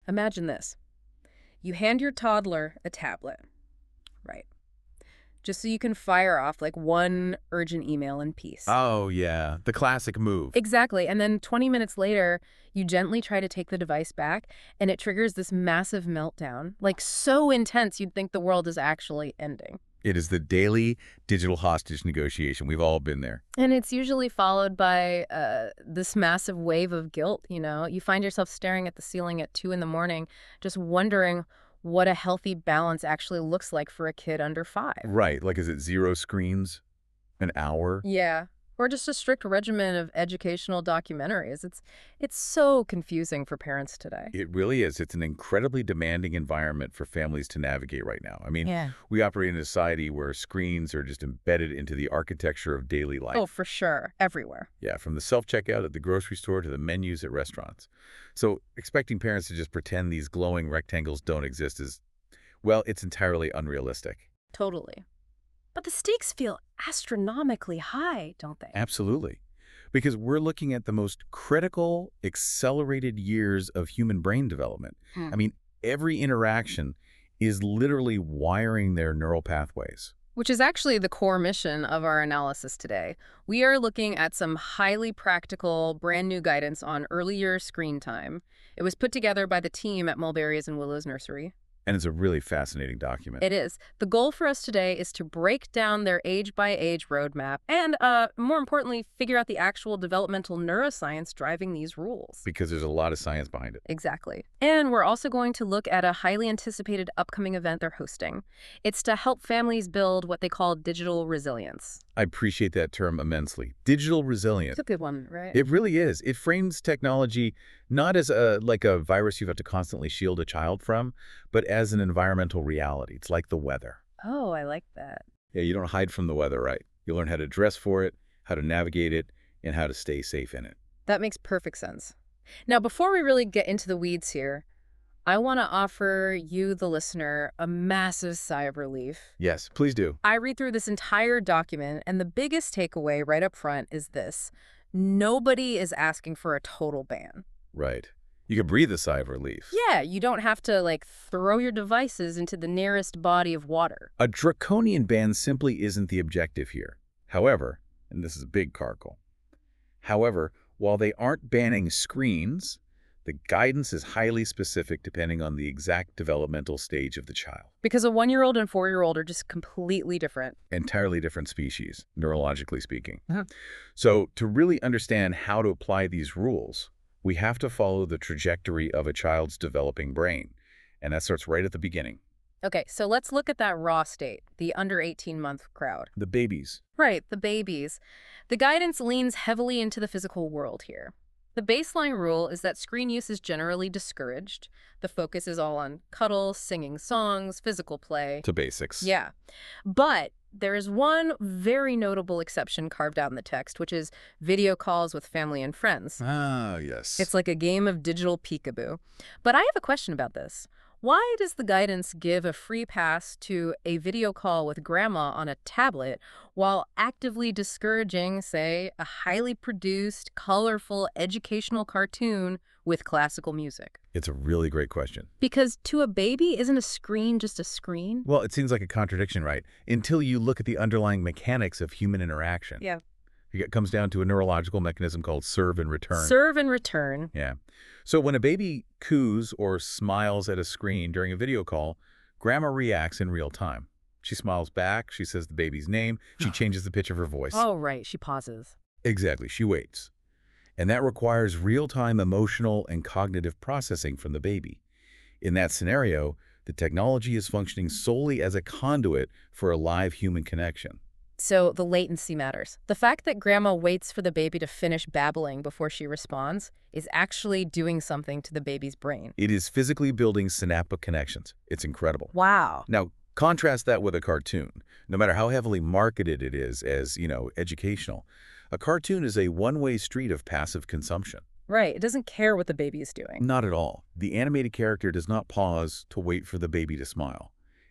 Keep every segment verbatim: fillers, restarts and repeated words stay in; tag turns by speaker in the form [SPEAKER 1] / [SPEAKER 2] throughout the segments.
[SPEAKER 1] Imagine this. You hand your toddler a tablet, right? Just so you can fire off like one urgent email in peace.
[SPEAKER 2] Oh, yeah. The classic move.
[SPEAKER 1] Exactly. And then twenty minutes later, you gently try to take the device back, and it triggers this massive meltdown, like so intense you'd think the world is actually ending.
[SPEAKER 2] It is the daily digital hostage negotiation. We've all been there.
[SPEAKER 1] And it's usually followed by uh, this massive wave of guilt, you know? You find yourself staring at the ceiling at two in the morning, just wondering what a healthy balance actually looks like for a kid under five.
[SPEAKER 2] Right. Like, is it zero screens? An hour?
[SPEAKER 1] Yeah. Or just a strict regimen of educational documentaries. It's it's so confusing for parents today.
[SPEAKER 2] It really is. It's an incredibly demanding environment for families to navigate right now. I mean,
[SPEAKER 1] Yeah.
[SPEAKER 2] we operate in a society where screens are just embedded into the architecture of daily life.
[SPEAKER 1] Oh, for sure. Everywhere.
[SPEAKER 2] Yeah, from the self-checkout at the grocery store to the menus at restaurants. So expecting parents to just pretend these glowing rectangles don't exist is, well, it's entirely unrealistic.
[SPEAKER 1] Totally. But the stakes feel astronomically high, don't they?
[SPEAKER 2] Absolutely. Because we're looking at the most critical, accelerated years of human brain development.
[SPEAKER 1] Hmm.
[SPEAKER 2] I mean, every interaction is literally wiring their neural pathways.
[SPEAKER 1] Which is actually the core mission of our analysis today. We are looking at some highly practical, brand new guidance on early year screen time. It was put together by the team at Mulberries and Willows Nursery.
[SPEAKER 2] And it's a really fascinating document.
[SPEAKER 1] It is. The goal for us today is to break down their age-by-age roadmap and, uh, more importantly, figure out the actual developmental neuroscience driving these rules.
[SPEAKER 2] Because there's a lot of science behind it.
[SPEAKER 1] Exactly. And we're also going to look at a highly anticipated upcoming event they're hosting. It's to help families build what they call digital resilience.
[SPEAKER 2] I appreciate that term immensely. Digital resilience.
[SPEAKER 1] It's a good one, right?
[SPEAKER 2] It really is. It frames technology not as a like a virus you have to constantly shield a child from, but as an environmental reality. It's like the weather.
[SPEAKER 1] Oh, I like that.
[SPEAKER 2] Yeah, you don't hide from the weather, right? You learn how to dress for it, how to navigate it, and how to stay safe in it.
[SPEAKER 1] That makes perfect sense. Now, before we really get into the weeds here, I want to offer you, the listener, a massive sigh of relief.
[SPEAKER 2] Yes, please do.
[SPEAKER 1] I read through this entire document, and the biggest takeaway right up front is this. Nobody is asking for a total ban.
[SPEAKER 2] Right. You can breathe a sigh of relief.
[SPEAKER 1] Yeah, you don't have to, like, throw your devices into the nearest body of water.
[SPEAKER 2] A draconian ban simply isn't the objective here. However, and this is a big carkle, however, while they aren't banning screens, the guidance is highly specific depending on the exact developmental stage of the child.
[SPEAKER 1] Because a one-year-old and four-year-old are just completely different.
[SPEAKER 2] Entirely different species, neurologically speaking.
[SPEAKER 1] Uh-huh.
[SPEAKER 2] So to really understand how to apply these rules, we have to follow the trajectory of a child's developing brain. And that starts right at the beginning.
[SPEAKER 1] Okay, so let's look at that raw state, the under eighteen-month crowd.
[SPEAKER 2] The babies.
[SPEAKER 1] Right, the babies. The guidance leans heavily into the physical world here. The baseline rule is that screen use is generally discouraged. The focus is all on cuddles, singing songs, physical play.
[SPEAKER 2] To basics.
[SPEAKER 1] Yeah. But there is one very notable exception carved out in the text, which is video calls with family and friends.
[SPEAKER 2] Ah, yes.
[SPEAKER 1] It's like a game of digital peekaboo. But I have a question about this. Why does the guidance give a free pass to a video call with grandma on a tablet while actively discouraging, say, a highly produced, colorful, educational cartoon with classical music?
[SPEAKER 2] It's a really great question.
[SPEAKER 1] Because to a baby, isn't a screen just a screen?
[SPEAKER 2] Well, it seems like a contradiction, right? Until you look at the underlying mechanics of human interaction.
[SPEAKER 1] Yeah.
[SPEAKER 2] It comes down to a neurological mechanism called serve and return.
[SPEAKER 1] Serve and return.
[SPEAKER 2] Yeah. So when a baby coos or smiles at a screen during a video call, grandma reacts in real time. She smiles back, she says the baby's name, she changes the pitch of her voice.
[SPEAKER 1] Oh, right. She pauses.
[SPEAKER 2] Exactly. She waits. And that requires real-time emotional and cognitive processing from the baby. In that scenario, the technology is functioning solely as a conduit for a live human connection.
[SPEAKER 1] So the latency matters. The fact that grandma waits for the baby to finish babbling before she responds is actually doing something to the baby's brain.
[SPEAKER 2] It is physically building synaptic connections. It's incredible.
[SPEAKER 1] Wow.
[SPEAKER 2] Now, contrast that with a cartoon. No matter how heavily marketed it is as, you know, educational, a cartoon is a one-way street of passive consumption.
[SPEAKER 1] Right. It doesn't care what the baby is doing.
[SPEAKER 2] Not at all. The animated character does not pause to wait for the baby to smile.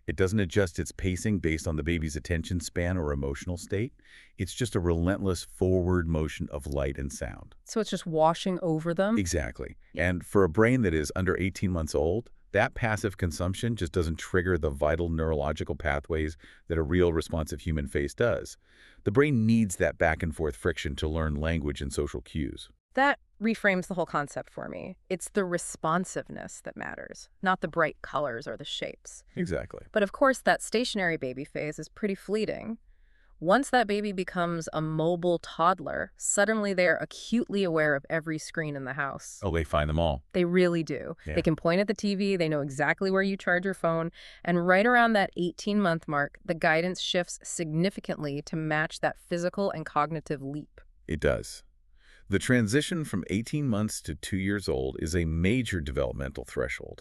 [SPEAKER 2] It doesn't adjust its pacing based on the baby's attention span or emotional state. It's just a relentless forward motion of light and sound.
[SPEAKER 1] So it's just washing over them?
[SPEAKER 2] Exactly. And for a brain that is under eighteen months old, that passive consumption just doesn't trigger the vital neurological pathways that a real responsive human face does. The brain needs that back and forth friction to learn language and social cues.
[SPEAKER 1] That reframes the whole concept for me. It's the responsiveness that matters, not the bright colors or the shapes.
[SPEAKER 2] Exactly.
[SPEAKER 1] But of course, that stationary baby phase is pretty fleeting. Once that baby becomes a mobile toddler, suddenly they're acutely aware of every screen in the house.
[SPEAKER 2] Oh, they find them all.
[SPEAKER 1] They really do.
[SPEAKER 2] Yeah.
[SPEAKER 1] They can point at the T V, they know exactly where you charge your phone, and right around that eighteen-month mark, the guidance shifts significantly to match that physical and cognitive leap.
[SPEAKER 2] It does. The transition from eighteen months to two years old is a major developmental threshold.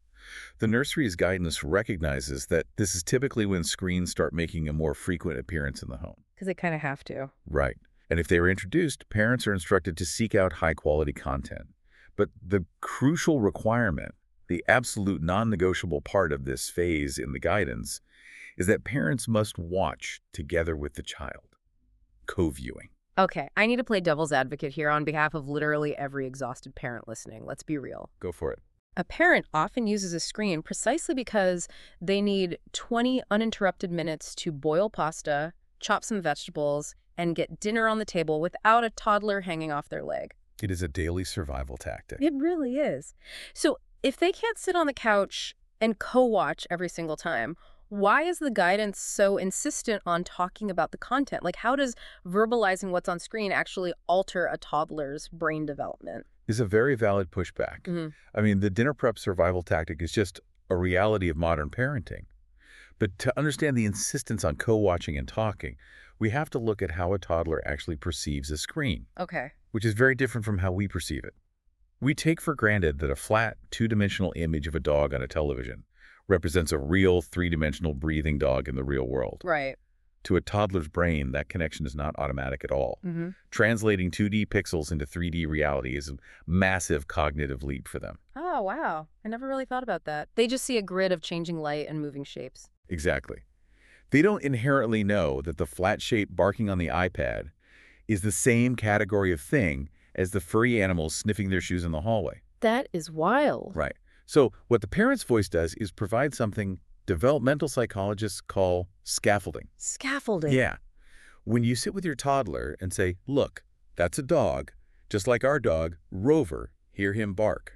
[SPEAKER 2] The nursery's guidance recognizes that this is typically when screens start making a more frequent appearance in the home.
[SPEAKER 1] Because they kind of have to.
[SPEAKER 2] Right. And if they are introduced, parents are instructed to seek out high-quality content. But the crucial requirement, the absolute non-negotiable part of this phase in the guidance, is that parents must watch together with the child. Co-viewing.
[SPEAKER 1] Okay, I need to play devil's advocate here on behalf of literally every exhausted parent listening. Let's be real.
[SPEAKER 2] Go for it.
[SPEAKER 1] A parent often uses a screen precisely because they need twenty uninterrupted minutes to boil pasta, chop some vegetables, and get dinner on the table without a toddler hanging off their leg.
[SPEAKER 2] It is a daily survival tactic.
[SPEAKER 1] It really is. So if they can't sit on the couch and co-watch every single time, why is the guidance so insistent on talking about the content? Like, how does verbalizing what's on screen actually alter a toddler's brain development?
[SPEAKER 2] Is a very valid pushback.
[SPEAKER 1] Mm-hmm.
[SPEAKER 2] I mean, the dinner prep survival tactic is just a reality of modern parenting. But to understand the insistence on co-watching and talking, we have to look at how a toddler actually perceives a screen,
[SPEAKER 1] Okay.
[SPEAKER 2] which is very different from how we perceive it. We take for granted that a flat, two-dimensional image of a dog on a television represents a real, three-dimensional breathing dog in the real world.
[SPEAKER 1] Right.
[SPEAKER 2] To a toddler's brain, that connection is not automatic at all.
[SPEAKER 1] Mm-hmm.
[SPEAKER 2] Translating two D pixels into three D reality is a massive cognitive leap for them.
[SPEAKER 1] Oh, wow. I never really thought about that. They just see a grid of changing light and moving shapes.
[SPEAKER 2] Exactly. They don't inherently know that the flat shape barking on the iPad is the same category of thing as the furry animals sniffing their shoes in the hallway.
[SPEAKER 1] That is wild.
[SPEAKER 2] Right. So what the parent's voice does is provide something developmental psychologists call scaffolding.
[SPEAKER 1] Scaffolding.
[SPEAKER 2] Yeah. When you sit with your toddler and say, look, that's a dog, just like our dog, Rover, hear him bark.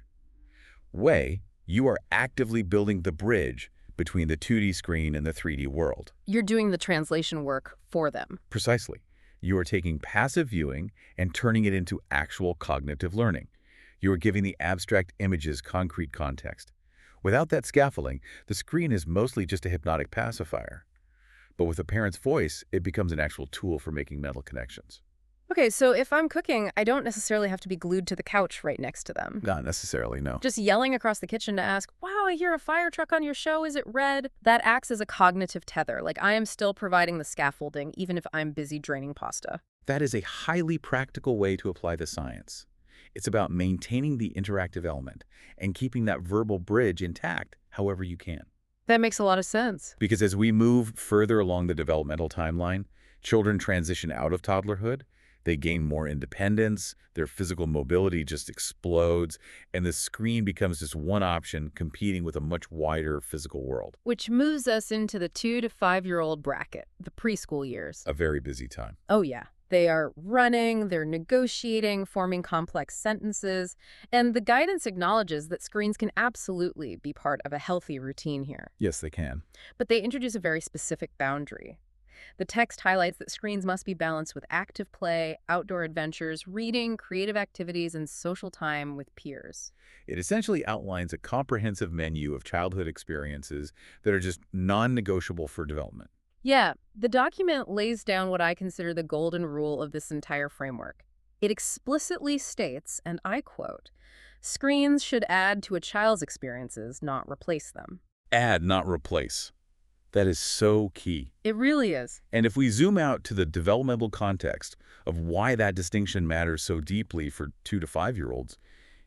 [SPEAKER 2] Way, you are actively building the bridge between the two D screen and the three D world.
[SPEAKER 1] You're doing the translation work for them.
[SPEAKER 2] Precisely. You are taking passive viewing and turning it into actual cognitive learning. You are giving the abstract images concrete context. Without that scaffolding, the screen is mostly just a hypnotic pacifier. But with a parent's voice, it becomes an actual tool for making mental connections.
[SPEAKER 1] Okay, so if I'm cooking, I don't necessarily have to be glued to the couch right next to them.
[SPEAKER 2] Not necessarily, no.
[SPEAKER 1] Just yelling across the kitchen to ask, wow, I hear a fire truck on your show, is it red? That acts as a cognitive tether. Like, I am still providing the scaffolding, even if I'm busy draining pasta.
[SPEAKER 2] That is a highly practical way to apply the science. It's about maintaining the interactive element and keeping that verbal bridge intact however you can.
[SPEAKER 1] That makes a lot of sense.
[SPEAKER 2] Because as we move further along the developmental timeline, children transition out of toddlerhood, they gain more independence, their physical mobility just explodes, and the screen becomes just one option competing with a much wider physical world.
[SPEAKER 1] Which moves us into the two to five-year-old bracket, the preschool years.
[SPEAKER 2] A very busy time.
[SPEAKER 1] Oh, yeah. They are running, they're negotiating, forming complex sentences, and the guidance acknowledges that screens can absolutely be part of a healthy routine here.
[SPEAKER 2] Yes, they can.
[SPEAKER 1] But they introduce a very specific boundary. The text highlights that screens must be balanced with active play, outdoor adventures, reading, creative activities, and social time with peers.
[SPEAKER 2] It essentially outlines a comprehensive menu of childhood experiences that are just non-negotiable for development.
[SPEAKER 1] Yeah, the document lays down what I consider the golden rule of this entire framework. It explicitly states, and I quote, "Screens should add to a child's experiences, not replace them."
[SPEAKER 2] Add, not replace. That is so key.
[SPEAKER 1] It really is.
[SPEAKER 2] And if we zoom out to the developmental context of why that distinction matters so deeply for two to five-year-olds,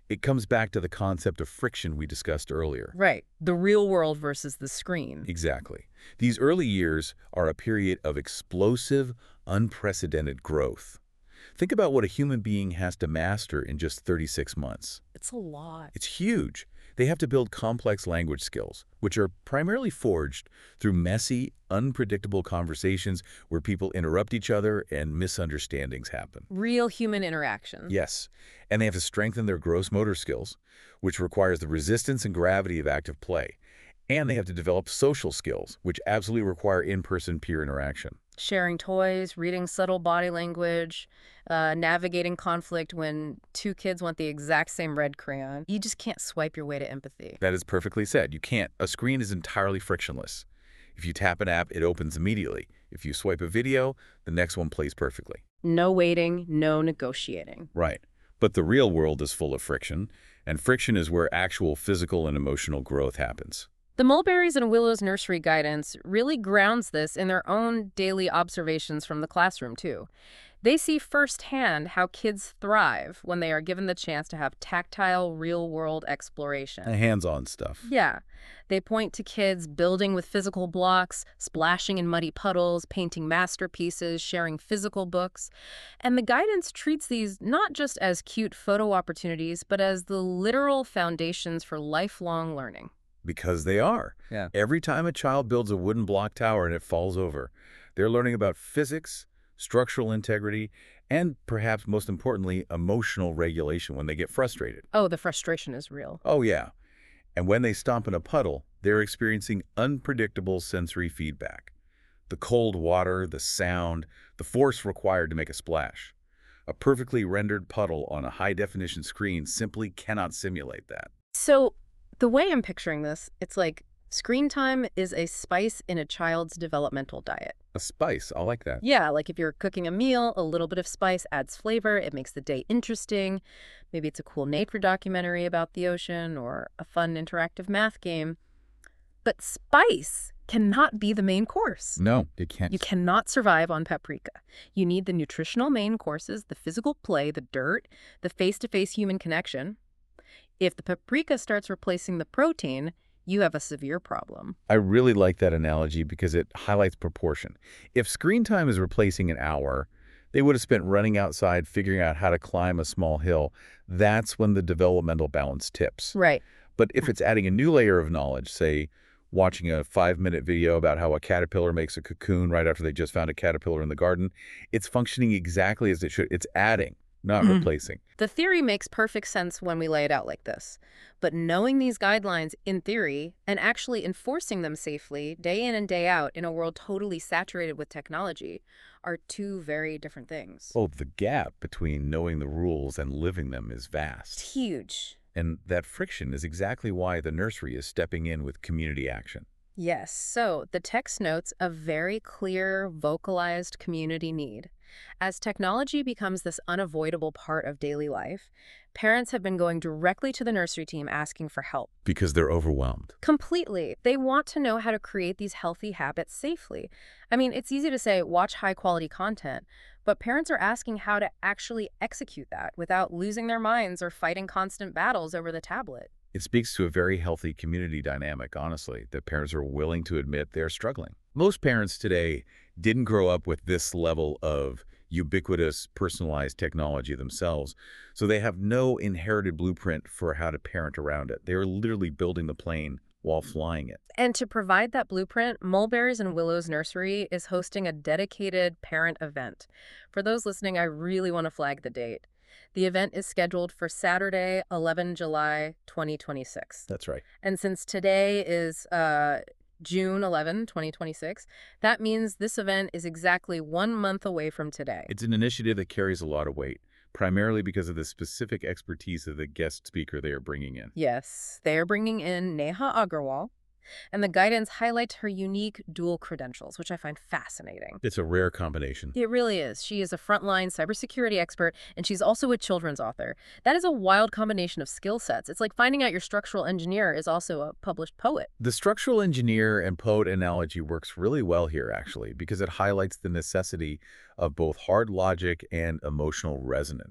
[SPEAKER 2] It comes back to the concept of friction we discussed earlier.
[SPEAKER 1] Right. The real world versus the screen.
[SPEAKER 2] Exactly. These early years are a period of explosive, unprecedented growth. Think about what a human being has to master in just thirty-six months.
[SPEAKER 1] It's a lot.
[SPEAKER 2] It's huge. They have to build complex language skills, which are primarily forged through messy, unpredictable conversations where people interrupt each other and misunderstandings happen.
[SPEAKER 1] Real human interaction.
[SPEAKER 2] Yes, and they have to strengthen their gross motor skills, which requires the resistance and gravity of active play. And they have to develop social skills, which absolutely require in-person peer interaction.
[SPEAKER 1] Sharing toys, reading subtle body language, uh, navigating conflict when two kids want the exact same red crayon. You just can't swipe your way to empathy.
[SPEAKER 2] That is perfectly said. You can't. A screen is entirely frictionless. If you tap an app, it opens immediately. If you swipe a video, the next one plays perfectly.
[SPEAKER 1] No waiting, no negotiating.
[SPEAKER 2] Right. But the real world is full of friction, and friction is where actual physical and emotional growth happens.
[SPEAKER 1] The Mulberries and Willows nursery guidance really grounds this in their own daily observations from the classroom, too. They see firsthand how kids thrive when they are given the chance to have tactile, real-world exploration.
[SPEAKER 2] And hands-on stuff.
[SPEAKER 1] Yeah. They point to kids building with physical blocks, splashing in muddy puddles, painting masterpieces, sharing physical books. And the guidance treats these not just as cute photo opportunities, but as the literal foundations for lifelong learning.
[SPEAKER 2] Because they are.
[SPEAKER 1] Yeah.
[SPEAKER 2] Every time a child builds a wooden block tower and it falls over, they're learning about physics, structural integrity, and perhaps most importantly, emotional regulation when they get frustrated.
[SPEAKER 1] Oh, the frustration is real.
[SPEAKER 2] Oh, yeah. And when they stomp in a puddle, they're experiencing unpredictable sensory feedback. The cold water, the sound, the force required to make a splash. A perfectly rendered puddle on a high-definition screen simply cannot simulate that.
[SPEAKER 1] So the way I'm picturing this, it's like screen time is a spice in a child's developmental diet.
[SPEAKER 2] A spice, I like that.
[SPEAKER 1] Yeah, like if you're cooking a meal, a little bit of spice adds flavor. It makes the day interesting. Maybe it's a cool nature documentary about the ocean or a fun interactive math game. But spice cannot be the main course.
[SPEAKER 2] No, it can't.
[SPEAKER 1] You cannot survive on paprika. You need the nutritional main courses, the physical play, the dirt, the face-to-face human connection. If the paprika starts replacing the protein, you have a severe problem.
[SPEAKER 2] I really like that analogy because it highlights proportion. If screen time is replacing an hour, they would have spent running outside figuring out how to climb a small hill. That's when the developmental balance tips.
[SPEAKER 1] Right.
[SPEAKER 2] But if it's adding a new layer of knowledge, say watching a five-minute video about how a caterpillar makes a cocoon right after they just found a caterpillar in the garden, it's functioning exactly as it should. It's adding, not
[SPEAKER 1] Mm.
[SPEAKER 2] replacing.
[SPEAKER 1] The theory makes perfect sense when we lay it out like this. But knowing these guidelines in theory and actually enforcing them safely day in and day out in a world totally saturated with technology are two very different things.
[SPEAKER 2] Oh, the gap between knowing the rules and living them is
[SPEAKER 1] It's
[SPEAKER 2] vast.
[SPEAKER 1] huge.
[SPEAKER 2] And that friction is exactly why the nursery is stepping in with community action.
[SPEAKER 1] Yes, so the text notes a very clear, vocalized community need. As technology becomes this unavoidable part of daily life, parents have been going directly to the nursery team asking for help.
[SPEAKER 2] Because they're overwhelmed.
[SPEAKER 1] Completely. They want to know how to create these healthy habits safely. I mean, it's easy to say, watch high-quality content, but parents are asking how to actually execute that without losing their minds or fighting constant battles over the tablet.
[SPEAKER 2] It speaks to a very healthy community dynamic, honestly, that parents are willing to admit they're struggling. Most parents today didn't grow up with this level of ubiquitous, personalized technology themselves, so they have no inherited blueprint for how to parent around it. They're literally building the plane while flying it.
[SPEAKER 1] And to provide that blueprint, Mulberries and Willows Nursery is hosting a dedicated parent event. For those listening, I really want to flag the date. The event is scheduled for Saturday, the eleventh of July, twenty twenty-six.
[SPEAKER 2] That's right.
[SPEAKER 1] And since today is uh, June eleventh, twenty twenty-six, that means this event is exactly one month away from today.
[SPEAKER 2] It's an initiative that carries a lot of weight, primarily because of the specific expertise of the guest speaker they are bringing in.
[SPEAKER 1] Yes, they are bringing in Neha Agarwal, and the guidance highlights her unique dual credentials, which I find fascinating.
[SPEAKER 2] It's a rare combination.
[SPEAKER 1] It really is. She is a frontline cybersecurity expert, and she's also a children's author. That is a wild combination of skill sets. It's like finding out your structural engineer is also a published poet.
[SPEAKER 2] The structural engineer and poet analogy works really well here, actually, because it highlights the necessity of both hard logic and emotional resonance.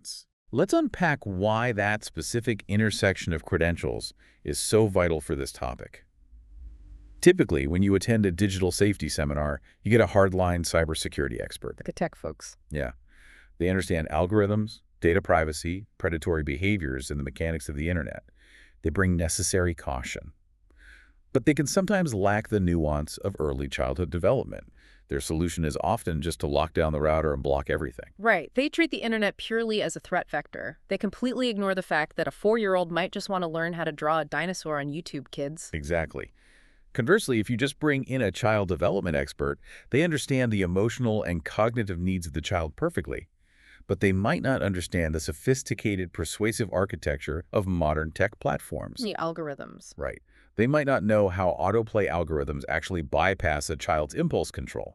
[SPEAKER 2] Let's unpack why that specific intersection of credentials is so vital for this topic. Typically, when you attend a digital safety seminar, you get a hardline cybersecurity expert.
[SPEAKER 1] Like a tech folks.
[SPEAKER 2] Yeah. They understand algorithms, data privacy, predatory behaviors, and the mechanics of the internet. They bring necessary caution. But they can sometimes lack the nuance of early childhood development. Their solution is often just to lock down the router and block everything.
[SPEAKER 1] Right. They treat the internet purely as a threat vector. They completely ignore the fact that a four-year-old might just want to learn how to draw a dinosaur on YouTube, kids.
[SPEAKER 2] Exactly. Conversely, if you just bring in a child development expert, they understand the emotional and cognitive needs of the child perfectly. But they might not understand the sophisticated, persuasive architecture of modern tech platforms.
[SPEAKER 1] The algorithms.
[SPEAKER 2] Right. They might not know how autoplay algorithms actually bypass a child's impulse control.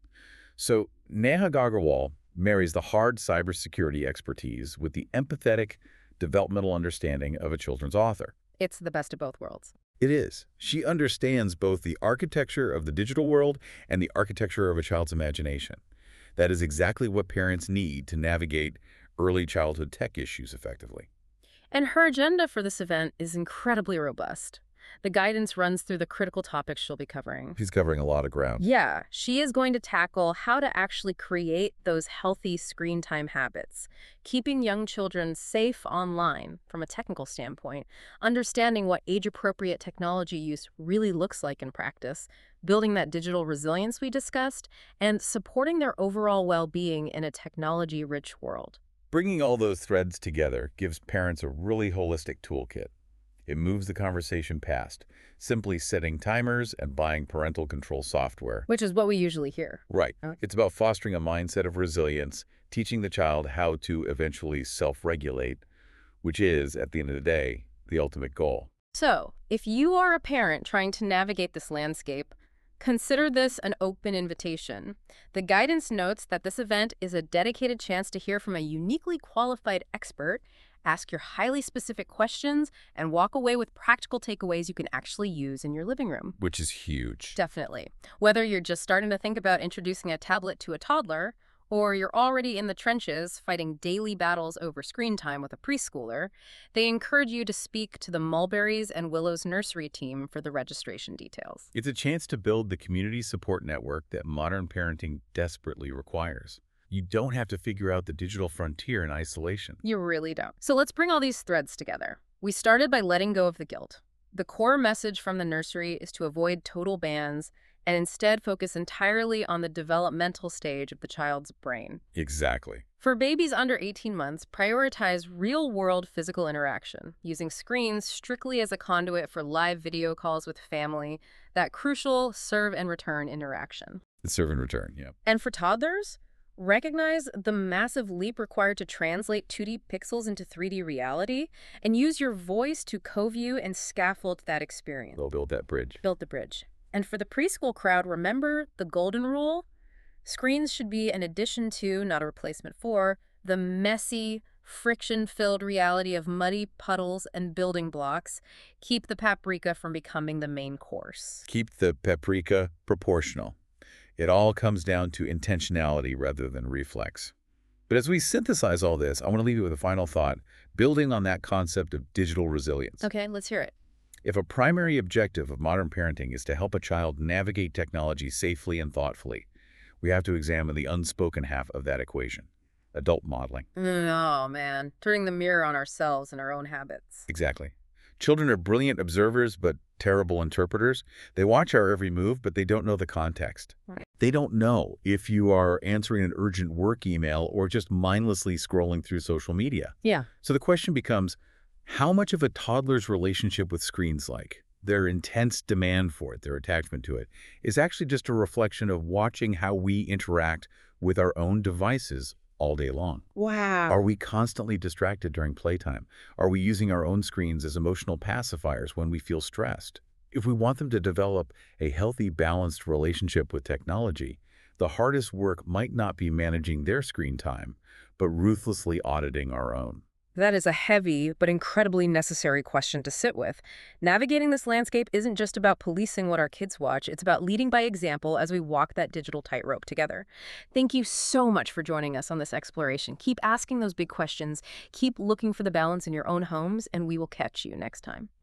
[SPEAKER 2] So, Neha Agarwal marries the hard cybersecurity expertise with the empathetic, developmental understanding of a children's author.
[SPEAKER 1] It's the best of both worlds.
[SPEAKER 2] It is. She understands both the architecture of the digital world and the architecture of a child's imagination. That is exactly what parents need to navigate early childhood tech issues effectively.
[SPEAKER 1] And her agenda for this event is incredibly robust. The guidance runs through the critical topics she'll be covering.
[SPEAKER 2] She's covering a lot of ground.
[SPEAKER 1] Yeah, she is going to tackle how to actually create those healthy screen time habits, keeping young children safe online from a technical standpoint, understanding what age-appropriate technology use really looks like in practice, building that digital resilience we discussed, and supporting their overall well-being in a technology-rich world.
[SPEAKER 2] Bringing all those threads together gives parents a really holistic toolkit. It moves the conversation past simply setting timers and buying parental control software.
[SPEAKER 1] Which is what we usually hear.
[SPEAKER 2] Right.
[SPEAKER 1] Okay.
[SPEAKER 2] It's about fostering a mindset of resilience, teaching the child how to eventually self-regulate, which is, at the end of the day, the ultimate goal.
[SPEAKER 1] So, if you are a parent trying to navigate this landscape, consider this an open invitation. The guidance notes that this event is a dedicated chance to hear from a uniquely qualified expert, ask your highly specific questions, and walk away with practical takeaways you can actually use in your living room.
[SPEAKER 2] Which is huge.
[SPEAKER 1] Definitely. Whether you're just starting to think about introducing a tablet to a toddler, or you're already in the trenches fighting daily battles over screen time with a preschooler, they encourage you to speak to the Mulberries and Willows nursery team for the registration details.
[SPEAKER 2] It's a chance to build the community support network that modern parenting desperately requires. You don't have to figure out the digital frontier in isolation.
[SPEAKER 1] You really don't. So let's bring all these threads together. We started by letting go of the guilt. The core message from the nursery is to avoid total bans and instead focus entirely on the developmental stage of the child's brain.
[SPEAKER 2] Exactly.
[SPEAKER 1] For babies under eighteen months, prioritize real-world physical interaction, using screens strictly as a conduit for live video calls with family, that crucial serve and return interaction.
[SPEAKER 2] The serve and return, yeah.
[SPEAKER 1] And for toddlers, recognize the massive leap required to translate two D pixels into three D reality and use your voice to co-view and scaffold that experience.
[SPEAKER 2] They'll build that bridge.
[SPEAKER 1] Build the bridge. And for the preschool crowd, remember the golden rule? Screens should be an addition to, not a replacement for, the messy, friction-filled reality of muddy puddles and building blocks. Keep the paprika from becoming the main course.
[SPEAKER 2] Keep the paprika proportional. It all comes down to intentionality rather than reflex. But as we synthesize all this, I want to leave you with a final thought, building on that concept of digital resilience.
[SPEAKER 1] Okay, let's hear it.
[SPEAKER 2] If a primary objective of modern parenting is to help a child navigate technology safely and thoughtfully, we have to examine the unspoken half of that equation, adult modeling.
[SPEAKER 1] Oh, man. Turning the mirror on ourselves and our own habits.
[SPEAKER 2] Exactly. Children are brilliant observers, but terrible interpreters. They watch our every move, but they don't know the context.
[SPEAKER 1] Right.
[SPEAKER 2] They don't know if you are answering an urgent work email or just mindlessly scrolling through social media.
[SPEAKER 1] Yeah.
[SPEAKER 2] So the question becomes, how much of a toddler's relationship with screens, like their intense demand for it, their attachment to it, is actually just a reflection of watching how we interact with our own devices all day long?
[SPEAKER 1] Wow.
[SPEAKER 2] Are we constantly distracted during playtime? Are we using our own screens as emotional pacifiers when we feel stressed? If we want them to develop a healthy, balanced relationship with technology, the hardest work might not be managing their screen time, but ruthlessly auditing our own.
[SPEAKER 1] That is a heavy but incredibly necessary question to sit with. Navigating this landscape isn't just about policing what our kids watch, it's about leading by example as we walk that digital tightrope together. Thank you so much for joining us on this exploration. Keep asking those big questions, keep looking for the balance in your own homes, and we will catch you next time.